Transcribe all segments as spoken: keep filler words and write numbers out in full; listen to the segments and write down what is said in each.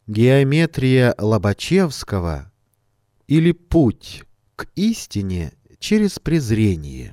Геометрия Лобачевского или путь к истине через презрение.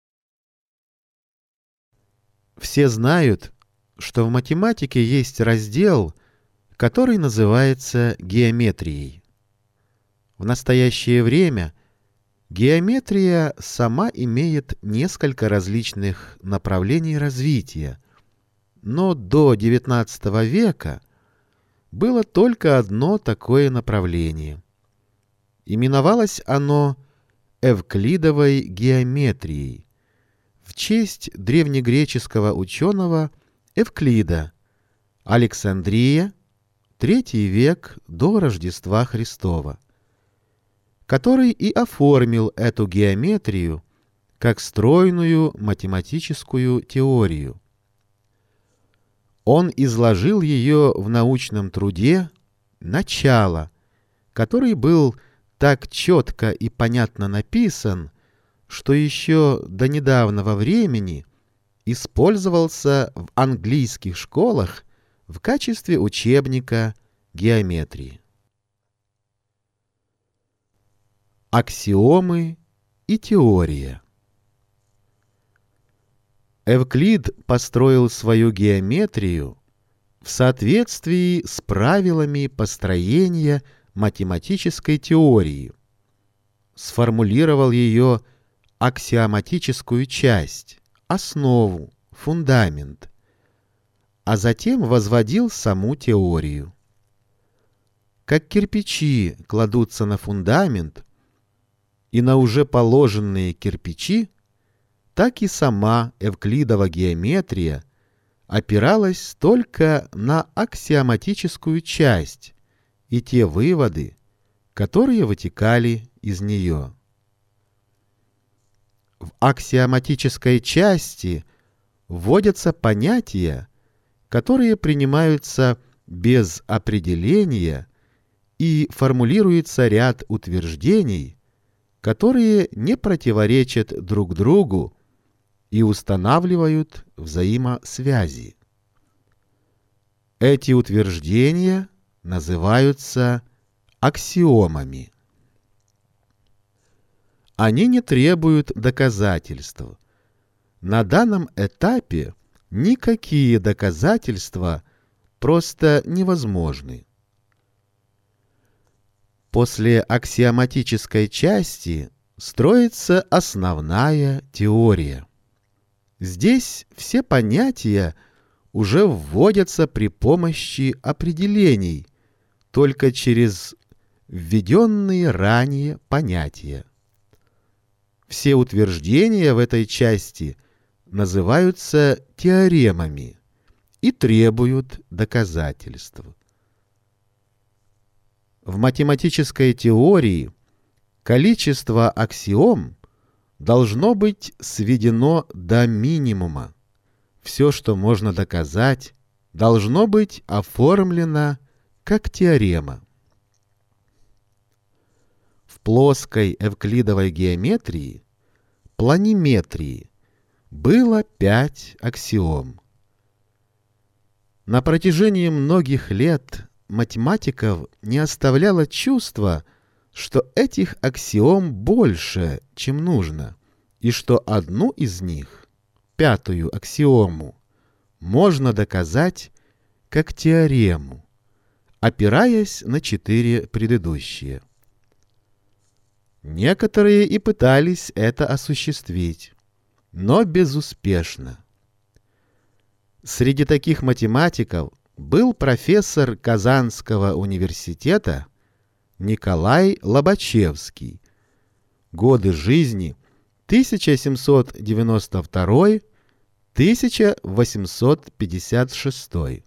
Все знают, что в математике есть раздел, который называется геометрией. В настоящее время геометрия сама имеет несколько различных направлений развития, но до девятнадцатого века было только одно такое направление. Именовалось оно Эвклидовой геометрией в честь древнегреческого ученого Эвклида, Александрия, третий век до Рождества Христова, который и оформил эту геометрию как стройную математическую теорию. Он изложил ее в научном труде «Начало», который был так четко и понятно написан, что еще до недавнего времени использовался в английских школах в качестве учебника геометрии. Аксиомы и теория. Эвклид построил свою геометрию в соответствии с правилами построения математической теории, сформулировал ее аксиоматическую часть, основу, фундамент, а затем возводил саму теорию. Как кирпичи кладутся на фундамент, и на уже положенные кирпичи, так и сама Эвклидова геометрия опиралась только на аксиоматическую часть и те выводы, которые вытекали из нее. В аксиоматической части вводятся понятия, которые принимаются без определения, и формулируется ряд утверждений, которые не противоречат друг другу и устанавливают взаимосвязи. Эти утверждения называются аксиомами. Они не требуют доказательств. На данном этапе никакие доказательства просто невозможны. После аксиоматической части строится основная теория. Здесь все понятия уже вводятся при помощи определений, только через введенные ранее понятия. Все утверждения в этой части называются теоремами и требуют доказательств. В математической теории количество аксиом должно быть сведено до минимума. Все, что можно доказать, должно быть оформлено как теорема. В плоской эвклидовой геометрии, планиметрии, было пять аксиом. На протяжении многих лет математиков не оставляло чувство, что этих аксиом больше, чем нужно, и что одну из них, пятую аксиому, можно доказать как теорему, опираясь на четыре предыдущие. Некоторые и пытались это осуществить, но безуспешно. Среди таких математиков был профессор Казанского университета Николай Лобачевский. Годы жизни тысяча семьсот девяносто второй — тысяча восемьсот пятьдесят шестой.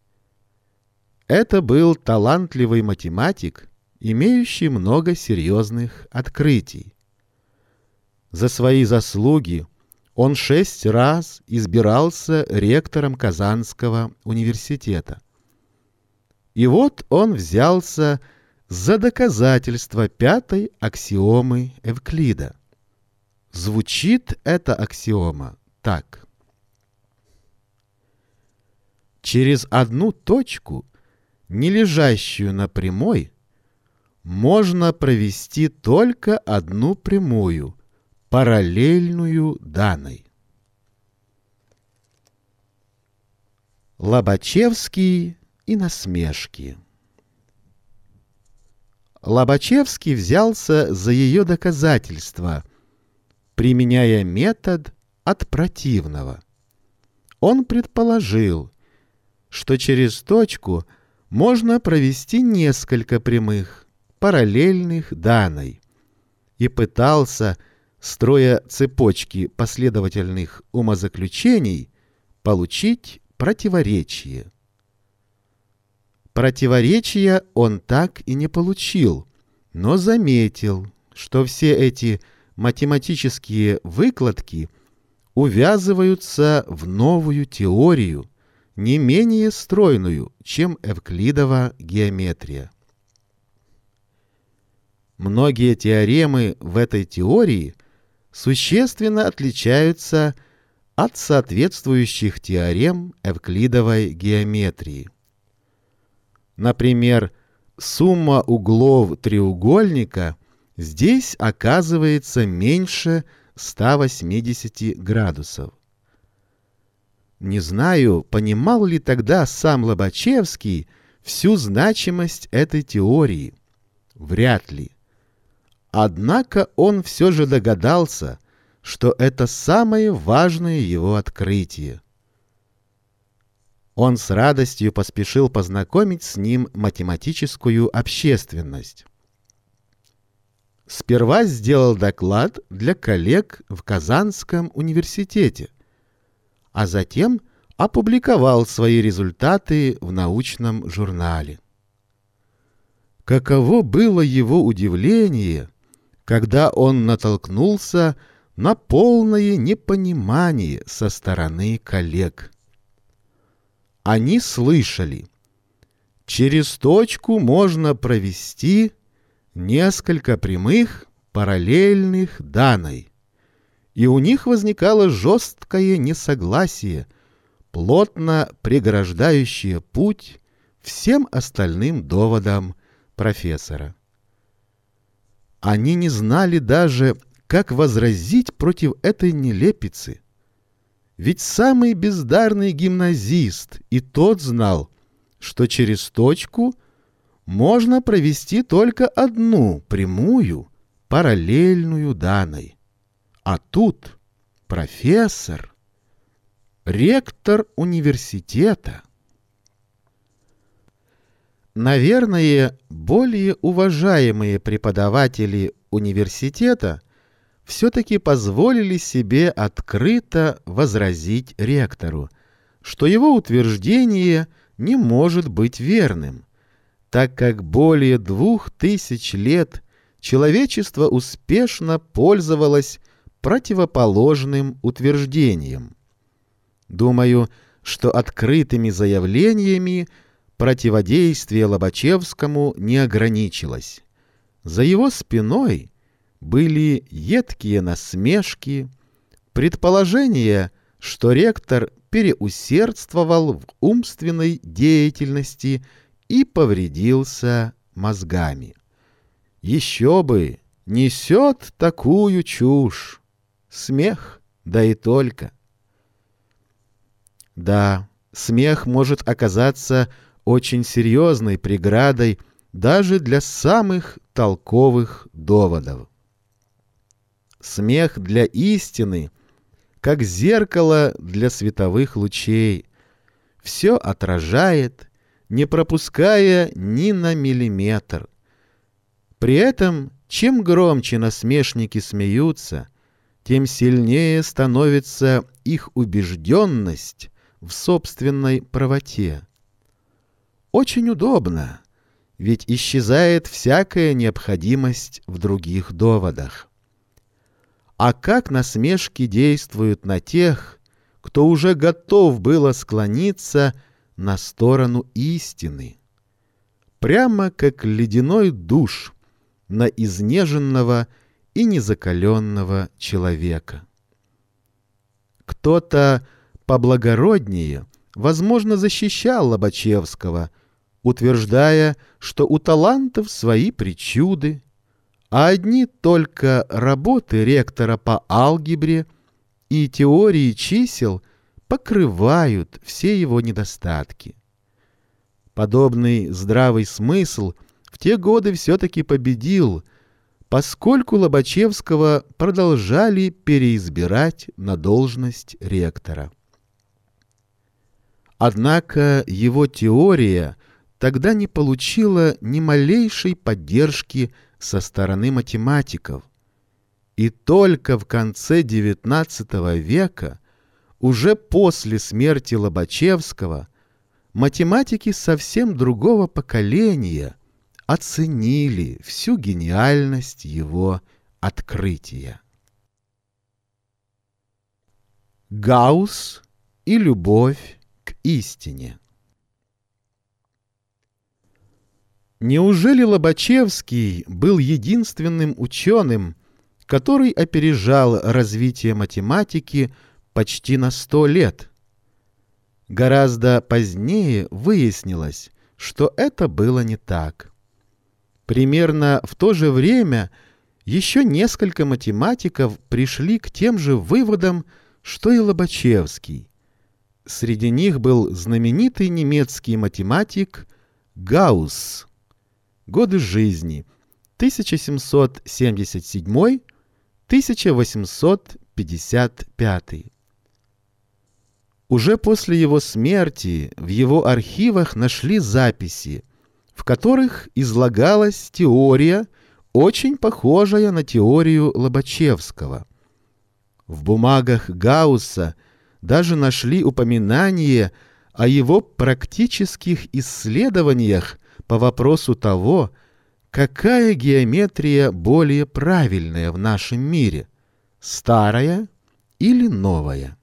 Это был талантливый математик, имеющий много серьезных открытий. За свои заслуги он шесть раз избирался ректором Казанского университета. И вот он взялся за доказательство пятой аксиомы Эвклида. Звучит эта аксиома так. Через одну точку не лежащую на прямой, можно провести только одну прямую, параллельную данной. Лобачевский и насмешки. Лобачевский взялся за ее доказательства, применяя метод от противного. Он предположил, что через точку можно провести несколько прямых, параллельных данной, и пытался, строя цепочки последовательных умозаключений, получить противоречие. Противоречия он так и не получил, но заметил, что все эти математические выкладки увязываются в новую теорию, не менее стройную, чем Эвклидова геометрия. Многие теоремы в этой теории существенно отличаются от соответствующих теорем Эвклидовой геометрии. Например, сумма углов треугольника здесь оказывается меньше ста восьмидесяти градусов. Не знаю, понимал ли тогда сам Лобачевский всю значимость этой теории. Вряд ли. Однако он все же догадался, что это самое важное его открытие. Он с радостью поспешил познакомить с ним математическую общественность. Сперва сделал доклад для коллег в Казанском университете, а затем опубликовал свои результаты в научном журнале. Каково было его удивление, когда он натолкнулся на полное непонимание со стороны коллег. Они слышали: через точку можно провести несколько прямых, параллельных данной, и у них возникало жесткое несогласие, плотно преграждающее путь всем остальным доводам профессора. Они не знали даже, как возразить против этой нелепицы. Ведь самый бездарный гимназист и тот знал, что через точку можно провести только одну прямую, параллельную данной. А тут профессор, ректор университета. Наверное, более уважаемые преподаватели университета все-таки позволили себе открыто возразить ректору, что его утверждение не может быть верным, так как более двух тысяч лет человечество успешно пользовалось противоположным утверждением. Думаю, что открытыми заявлениями противодействие Лобачевскому не ограничилось. За его спиной были едкие насмешки, предположение, что ректор переусердствовал в умственной деятельности и повредился мозгами. Еще бы, несет такую чушь. Смех, да и только. Да, смех может оказаться очень серьезной преградой даже для самых толковых доводов. Смех для истины, как зеркало для световых лучей, все отражает, не пропуская ни на миллиметр. При этом, чем громче насмешники смеются, тем сильнее становится их убежденность в собственной правоте. Очень удобно, ведь исчезает всякая необходимость в других доводах. А как насмешки действуют на тех, кто уже готов было склониться на сторону истины? Прямо как ледяной душ на изнеженного и незакаленного человека. Кто-то поблагороднее, возможно, защищал Лобачевского, утверждая, что у талантов свои причуды, а одни только работы ректора по алгебре и теории чисел покрывают все его недостатки. Подобный здравый смысл в те годы все-таки победил, поскольку Лобачевского продолжали переизбирать на должность ректора. Однако его теория тогда не получила ни малейшей поддержки со стороны математиков, и только в конце девятнадцатого века, уже после смерти Лобачевского, математики совсем другого поколения оценили всю гениальность его открытия. Гаусс и любовь к истине. Неужели Лобачевский был единственным ученым, который опережал развитие математики почти на сто лет? Гораздо позднее выяснилось, что это было не так. Примерно в то же время еще несколько математиков пришли к тем же выводам, что и Лобачевский. Среди них был знаменитый немецкий математик Гаусс. Годы жизни тысяча семьсот семьдесят седьмой — тысяча восемьсот пятьдесят пятый. Уже после его смерти в его архивах нашли записи, в которых излагалась теория, очень похожая на теорию Лобачевского. В бумагах Гаусса даже нашли упоминание о его практических исследованиях по вопросу того, какая геометрия более правильная в нашем мире, старая или новая.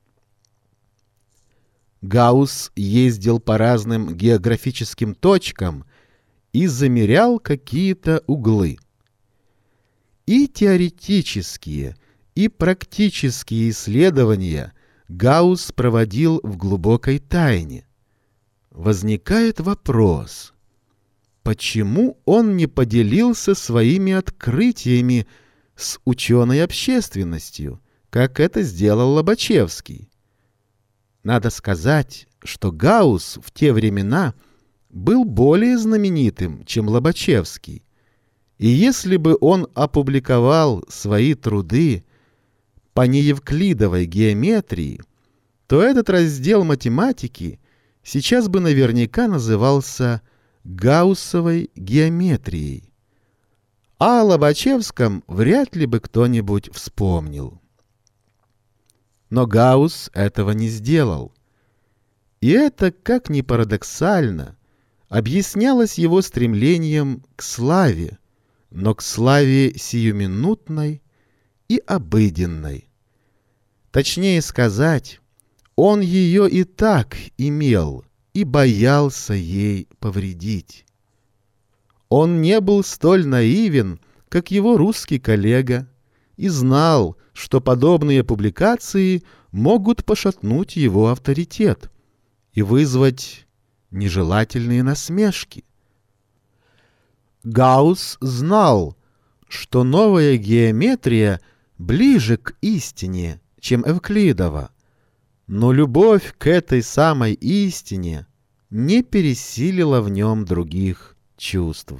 Гаусс ездил по разным географическим точкам и замерял какие-то углы. И теоретические, и практические исследования Гаусс проводил в глубокой тайне. Возникает вопрос, почему он не поделился своими открытиями с ученой общественностью, как это сделал Лобачевский? Надо сказать, что Гаусс в те времена был более знаменитым, чем Лобачевский, и если бы он опубликовал свои труды по неевклидовой геометрии, то этот раздел математики сейчас бы наверняка назывался Гауссовой геометрией, а о Лобачевском вряд ли бы кто-нибудь вспомнил. Но Гаусс этого не сделал. И это, как ни парадоксально, объяснялось его стремлением к славе, но к славе сиюминутной и обыденной. Точнее сказать, он ее и так имел и боялся ей повредить. Он не был столь наивен, как его русский коллега, и знал, что подобные публикации могут пошатнуть его авторитет и вызвать нежелательные насмешки. Гаусс знал, что новая геометрия ближе к истине, чем Эвклидова, но любовь к этой самой истине не пересилила в нем других чувств.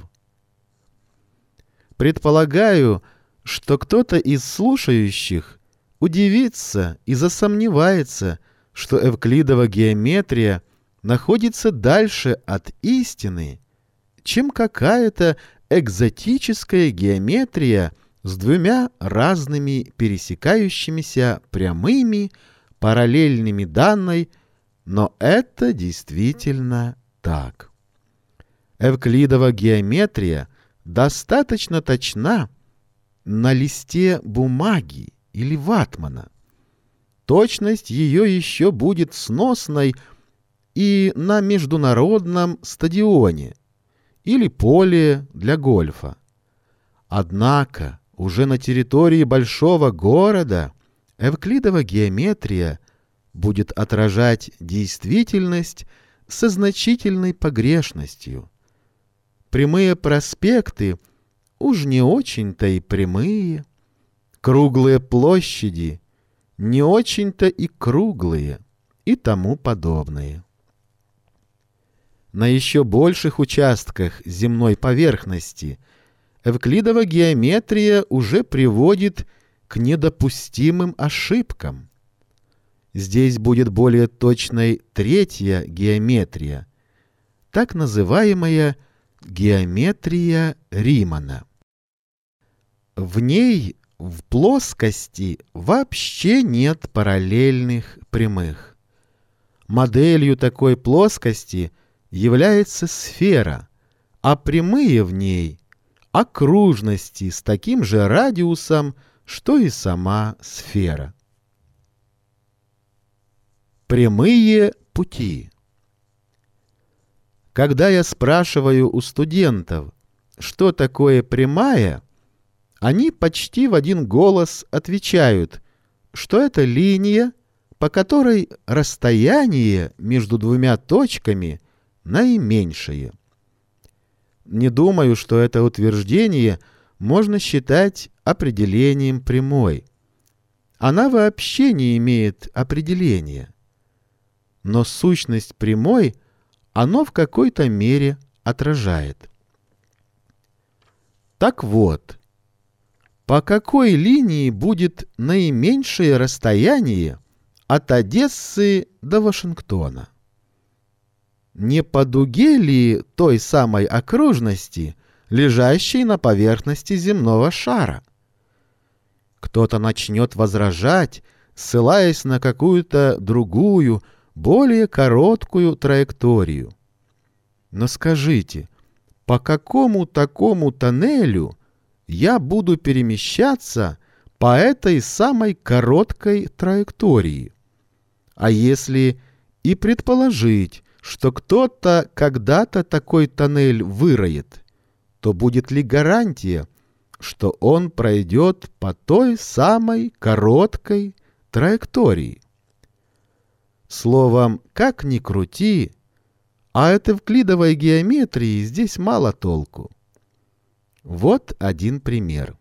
Предполагаю, что кто-то из слушающих удивится и засомневается, что Эвклидова геометрия находится дальше от истины, чем какая-то экзотическая геометрия с двумя разными пересекающимися прямыми, параллельными данной, но это действительно так. Эвклидова геометрия достаточно точна на листе бумаги или ватмана. Точность ее еще будет сносной и на международном стадионе или поле для гольфа. Однако уже на территории большого города Эвклидова геометрия будет отражать действительность со значительной погрешностью. Прямые проспекты уж не очень-то и прямые, круглые площади не очень-то и круглые и тому подобное. На еще больших участках земной поверхности Эвклидова геометрия уже приводит к недопустимым ошибкам. Здесь будет более точной третья геометрия, так называемая геометрия Римана. В ней в плоскости вообще нет параллельных прямых. Моделью такой плоскости является сфера, а прямые в ней — окружности с таким же радиусом, что и сама сфера. Прямые пути. Когда я спрашиваю у студентов, что такое прямая, они почти в один голос отвечают, что это линия, по которой расстояние между двумя точками наименьшее. Не думаю, что это утверждение можно считать определением прямой. Она вообще не имеет определения. Но сущность прямой оно в какой-то мере отражает. Так вот, по какой линии будет наименьшее расстояние от Одессы до Вашингтона? Не по дуге ли той самой окружности, лежащей на поверхности земного шара? Кто-то начнет возражать, ссылаясь на какую-то другую, более короткую траекторию. Но скажите, по какому такому тоннелю я буду перемещаться по этой самой короткой траектории? А если и предположить, что кто-то когда-то такой тоннель выроет, то будет ли гарантия, что он пройдет по той самой короткой траектории? Словом, как ни крути, а от эвклидовой геометрии здесь мало толку. Вот один пример.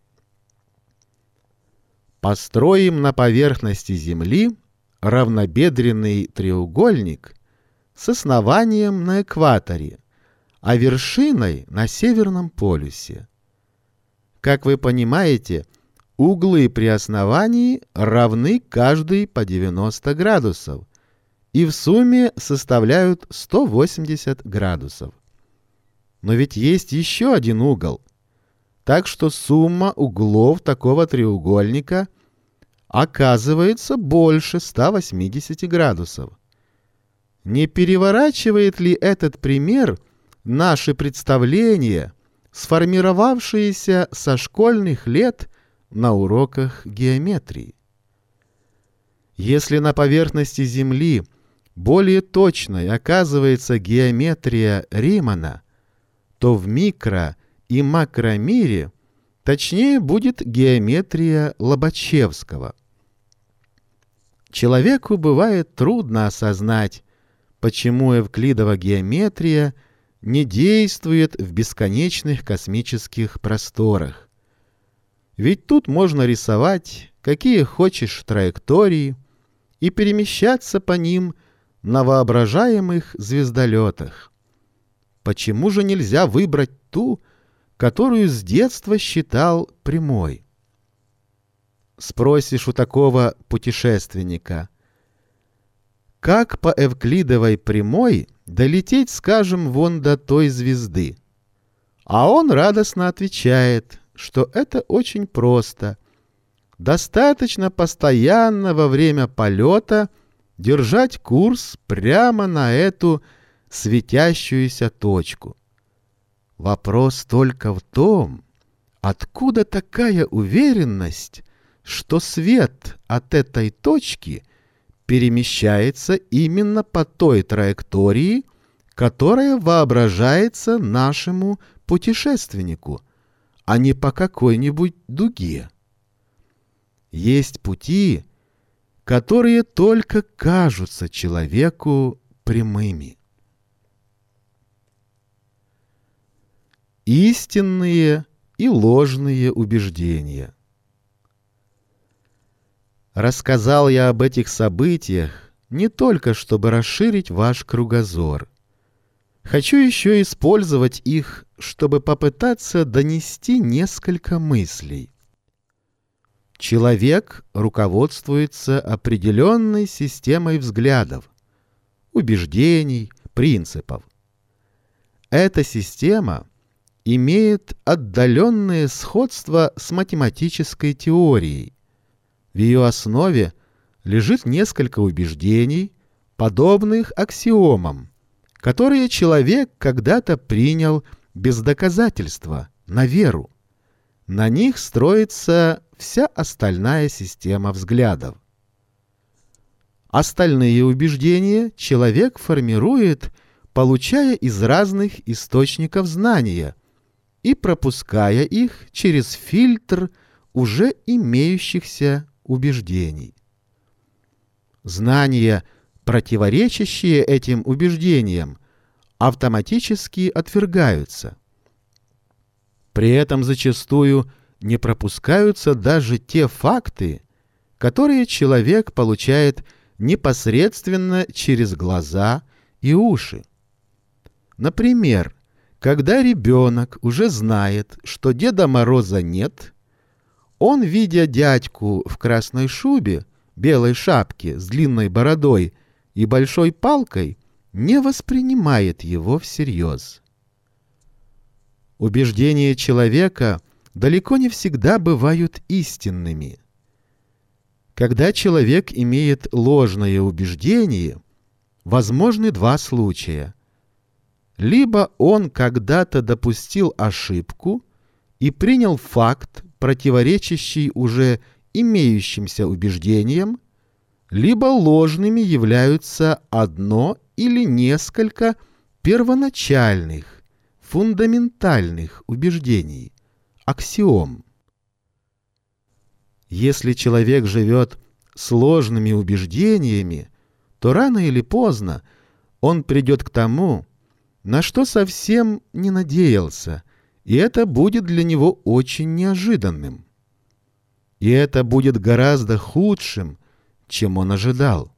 Построим на поверхности Земли равнобедренный треугольник с основанием на экваторе, а вершиной на Северном полюсе. Как вы понимаете, углы при основании равны каждый по девяносто градусов и в сумме составляют сто восемьдесят градусов. Но ведь есть еще один угол, так что сумма углов такого треугольника оказывается больше ста восьмидесяти градусов. Не переворачивает ли этот пример наши представления, сформировавшиеся со школьных лет на уроках геометрии? Если на поверхности Земли более точной оказывается геометрия Римана, то в микро- и макромире точнее будет геометрия Лобачевского. Человеку бывает трудно осознать, почему эвклидова геометрия не действует в бесконечных космических просторах. Ведь тут можно рисовать какие хочешь траектории и перемещаться по ним на воображаемых звездолетах. Почему же нельзя выбрать ту, которую с детства считал прямой? Спросишь у такого путешественника, как по эвклидовой прямой долететь, скажем, вон до той звезды? А он радостно отвечает, что это очень просто. Достаточно постоянно во время полета держать курс прямо на эту светящуюся точку. Вопрос только в том, откуда такая уверенность, что свет от этой точки перемещается именно по той траектории, которая воображается нашему путешественнику, а не по какой-нибудь дуге. Есть пути, которые только кажутся человеку прямыми. Истинные и ложные убеждения. Рассказал я об этих событиях не только чтобы расширить ваш кругозор. Хочу еще использовать их, чтобы попытаться донести несколько мыслей. Человек руководствуется определенной системой взглядов, убеждений, принципов. Эта система имеет отдаленное сходство с математической теорией. В ее основе лежит несколько убеждений, подобных аксиомам, которые человек когда-то принял без доказательства, на веру. На них строится вся остальная система взглядов. Остальные убеждения человек формирует, получая из разных источников знания и пропуская их через фильтр уже имеющихся убеждений. Знания, противоречащие этим убеждениям, автоматически отвергаются. При этом зачастую не пропускаются даже те факты, которые человек получает непосредственно через глаза и уши. Например, когда ребенок уже знает, что Деда Мороза нет, он, видя дядьку в красной шубе, белой шапке с длинной бородой и большой палкой, не воспринимает его всерьез. Убеждения человека далеко не всегда бывают истинными. Когда человек имеет ложное убеждение, возможны два случая. Либо он когда-то допустил ошибку и принял факт, противоречащий уже имеющимся убеждениям, либо ложными являются одно или несколько первоначальных, фундаментальных убеждений, аксиом. Если человек живет с ложными убеждениями, то рано или поздно он придет к тому, на что совсем не надеялся, и это будет для него очень неожиданным. И это будет гораздо худшим, чем он ожидал.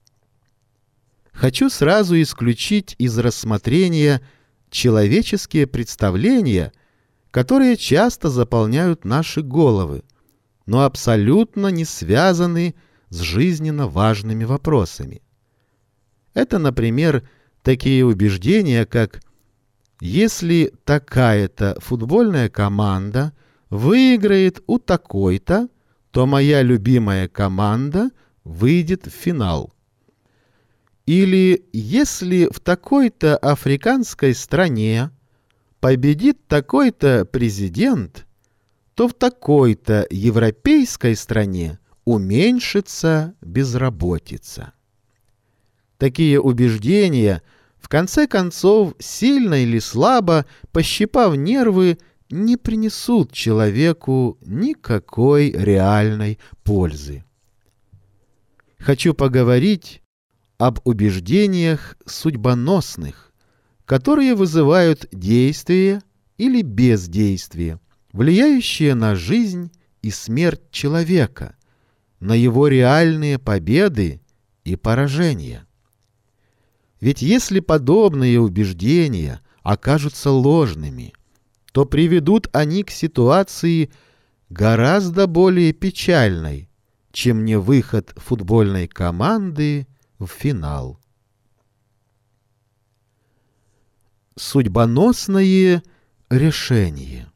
Хочу сразу исключить из рассмотрения человеческие представления, которые часто заполняют наши головы, но абсолютно не связаны с жизненно важными вопросами. Это, например, такие убеждения, как «если такая-то футбольная команда выиграет у такой-то, то моя любимая команда выйдет в финал». Или «если в такой-то африканской стране победит такой-то президент, то в такой-то европейской стране уменьшится безработица». Такие убеждения, в конце концов, сильно или слабо, пощипав нервы, не принесут человеку никакой реальной пользы. Хочу поговорить об убеждениях судьбоносных, которые вызывают действие или бездействие, влияющие на жизнь и смерть человека, на его реальные победы и поражения. Ведь если подобные убеждения окажутся ложными, то приведут они к ситуации гораздо более печальной, чем невыход футбольной команды в финал. Судьбоносное решение.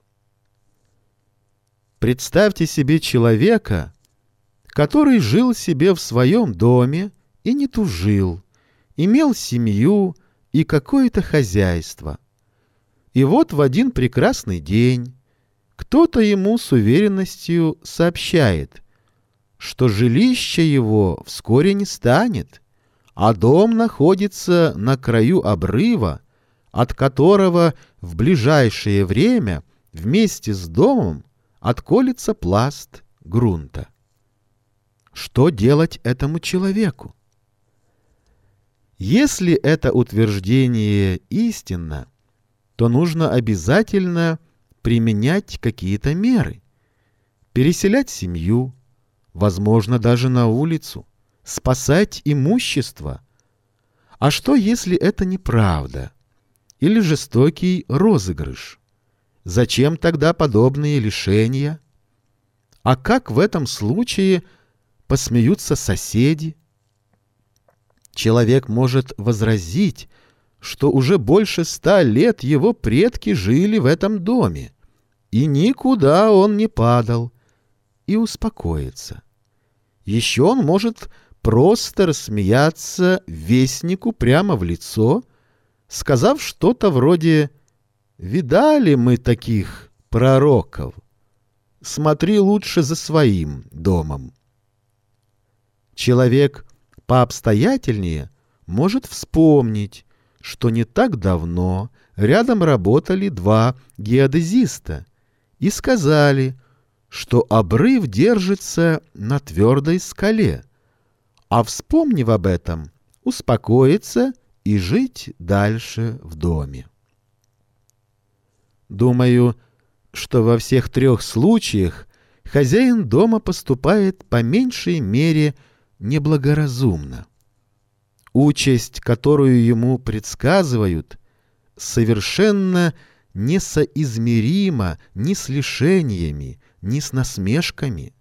Представьте себе человека, который жил себе в своем доме и не тужил, имел семью и какое-то хозяйство. И вот в один прекрасный день кто-то ему с уверенностью сообщает, что жилище его вскоре не станет, а дом находится на краю обрыва, от которого в ближайшее время вместе с домом отколется пласт грунта. Что делать этому человеку? Если это утверждение истинно, то нужно обязательно применять какие-то меры. Переселять семью, возможно, даже на улицу, спасать имущество. А что, если это неправда? Или жестокий розыгрыш? Зачем тогда подобные лишения? А как в этом случае посмеются соседи? Человек может возразить, что уже больше ста лет его предки жили в этом доме, и никуда он не падал, и успокоиться. Еще он может просто рассмеяться вестнику прямо в лицо, сказав что-то вроде «Видали мы таких пророков? Смотри лучше за своим домом». Человек пообстоятельнее может вспомнить, что не так давно рядом работали два геодезиста и сказали, что обрыв держится на твердой скале, а, вспомнив об этом, успокоиться и жить дальше в доме. Думаю, что во всех трех случаях хозяин дома поступает по меньшей мере неблагоразумно. Участь, которую ему предсказывают, совершенно несоизмерима ни с лишениями, ни с насмешками.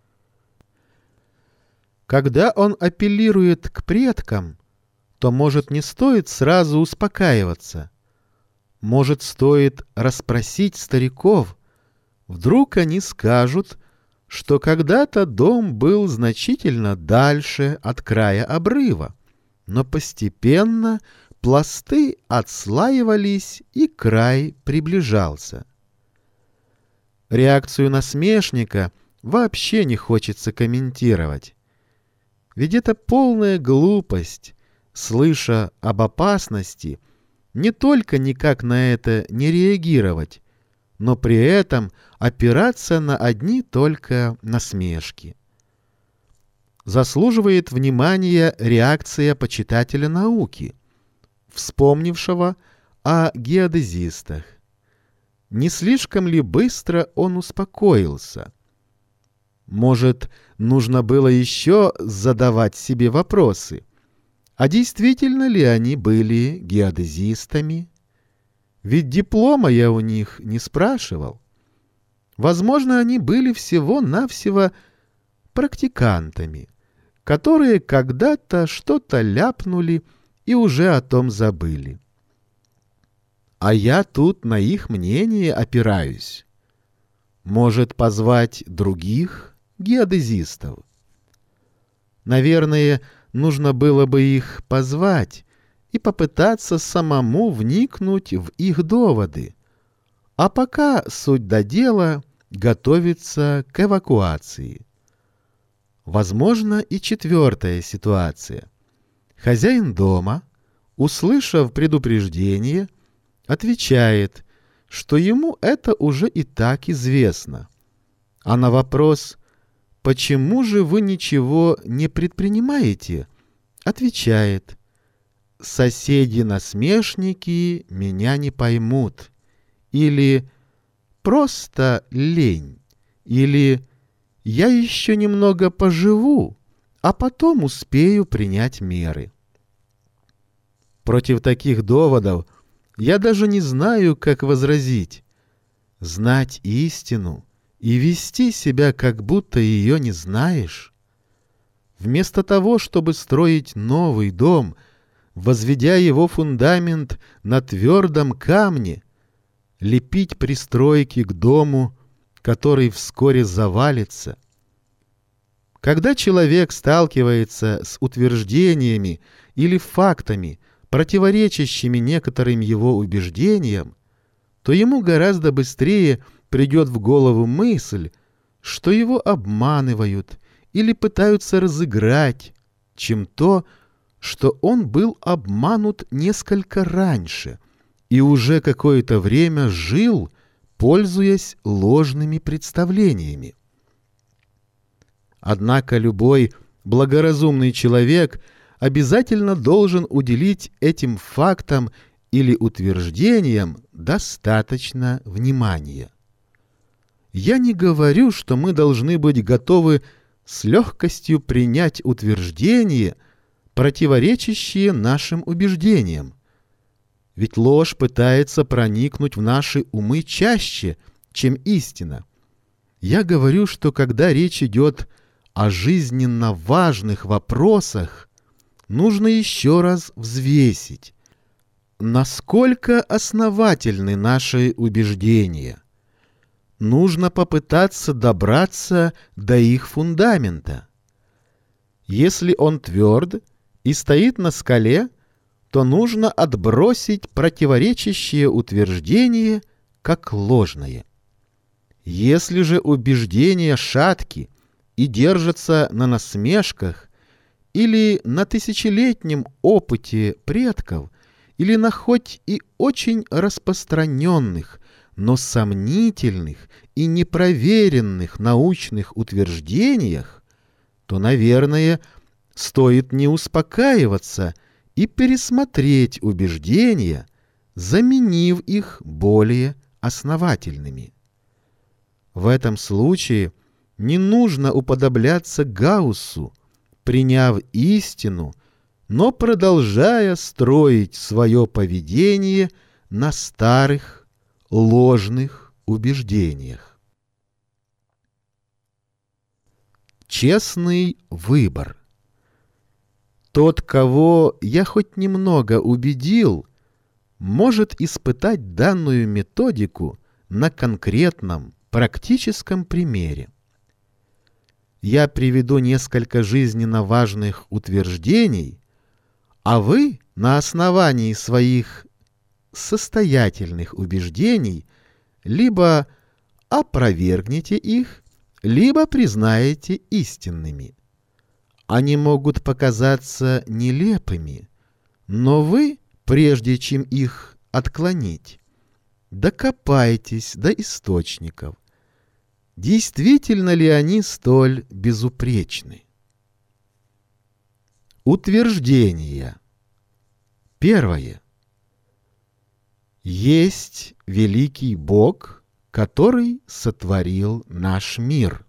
Когда он апеллирует к предкам, то, может, не стоит сразу успокаиваться. Может, стоит расспросить стариков. Вдруг они скажут, что когда-то дом был значительно дальше от края обрыва, но постепенно пласты отслаивались, и край приближался. Реакцию насмешника вообще не хочется комментировать. Ведь это полная глупость, слыша об опасности, не только никак на это не реагировать, но при этом опираться на одни только насмешки. Заслуживает внимания реакция почитателя науки, вспомнившего о геодезистах. Не слишком ли быстро он успокоился? Может, нужно было еще задавать себе вопросы, а действительно ли они были геодезистами? Ведь диплома я у них не спрашивал. Возможно, они были всего-навсего практикантами, которые когда-то что-то ляпнули и уже о том забыли. А я тут на их мнение опираюсь. Может, позвать других геодезистов? Наверное, нужно было бы их позвать и попытаться самому вникнуть в их доводы. А пока суть до дела готовится к эвакуации. Возможно, и четвертая ситуация. Хозяин дома, услышав предупреждение, отвечает, что ему это уже и так известно. А на вопрос «Почему же вы ничего не предпринимаете?» отвечает: «Соседи-насмешники меня не поймут», или «Просто лень», или «Я еще немного поживу, а потом успею принять меры». Против таких доводов я даже не знаю, как возразить. Знать истину и вести себя, как будто ее не знаешь. Вместо того, чтобы строить новый дом, возведя его фундамент на твердом камне, лепить пристройки к дому, который вскоре завалится. Когда человек сталкивается с утверждениями или фактами, противоречащими некоторым его убеждениям, то ему гораздо быстрее придет в голову мысль, что его обманывают или пытаются разыграть, чем то, что он был обманут несколько раньше и уже какое-то время жил, пользуясь ложными представлениями. Однако любой благоразумный человек обязательно должен уделить этим фактам или утверждениям достаточно внимания. Я не говорю, что мы должны быть готовы с легкостью принять утверждения, противоречащие нашим убеждениям. Ведь ложь пытается проникнуть в наши умы чаще, чем истина. Я говорю, что когда речь идет о жизненно важных вопросах, нужно еще раз взвесить, насколько основательны наши убеждения. Нужно попытаться добраться до их фундамента. Если он тверд и стоит на скале, то нужно отбросить противоречащие утверждения как ложные. Если же убеждения шатки и держатся на насмешках или на тысячелетнем опыте предков, или на хоть и очень распространенных, но сомнительных и непроверенных научных утверждениях, то, наверное, стоит не успокаиваться и пересмотреть убеждения, заменив их более основательными. В этом случае не нужно уподобляться Гауссу, приняв истину, но продолжая строить свое поведение на старых, ложных убеждениях. Честный выбор. Тот, кого я хоть немного убедил, может испытать данную методику на конкретном, практическом примере. Я приведу несколько жизненно важных утверждений, а вы на основании своих состоятельных убеждений либо опровергнете их, либо признаете истинными. Они могут показаться нелепыми, но вы, прежде чем их отклонить, докопайтесь до источников. Действительно ли они столь безупречны? Утверждения. Первое. Есть великий Бог, который сотворил наш мир.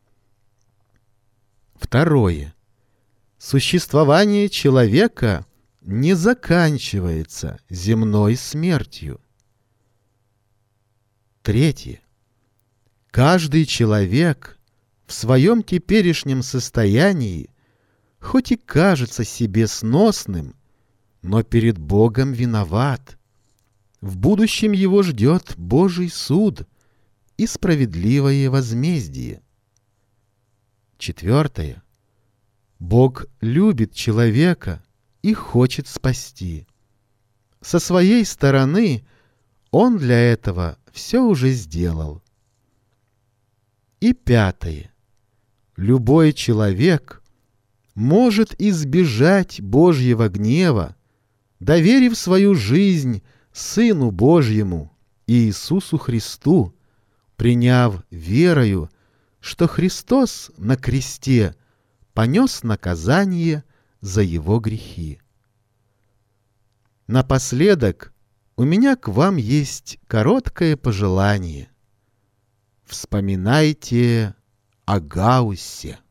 Второе. Существование человека не заканчивается земной смертью. Третье. Каждый человек в своем теперешнем состоянии, хоть и кажется себе сносным, но перед Богом виноват. В будущем его ждет Божий суд и справедливое возмездие. Четвертое. Бог любит человека и хочет спасти. Со своей стороны Он для этого все уже сделал. И пятое. Любой человек может избежать Божьего гнева, доверив свою жизнь Сыну Божьему Иисусу Христу, приняв верою, что Христос на кресте понес наказание за его грехи. Напоследок у меня к вам есть короткое пожелание. Вспоминайте о Гауссе.